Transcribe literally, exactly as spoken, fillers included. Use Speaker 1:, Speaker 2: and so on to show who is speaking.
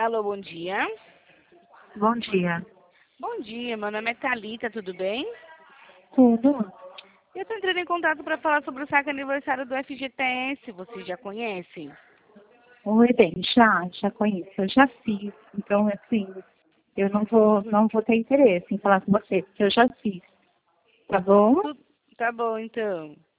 Speaker 1: Alô, bom dia.
Speaker 2: Bom dia.
Speaker 1: Bom dia, meu nome é Thalita, tudo bem?
Speaker 2: Tudo?
Speaker 1: Eu estou entrando em contato para falar sobre o saque aniversário do F G T S, vocês já conhecem?
Speaker 2: Oi, bem, já, já conheço, eu já fiz. Então, assim, eu não vou, não vou ter interesse em falar com você, porque eu já fiz. Tá bom?
Speaker 1: Tu- Tá bom, então.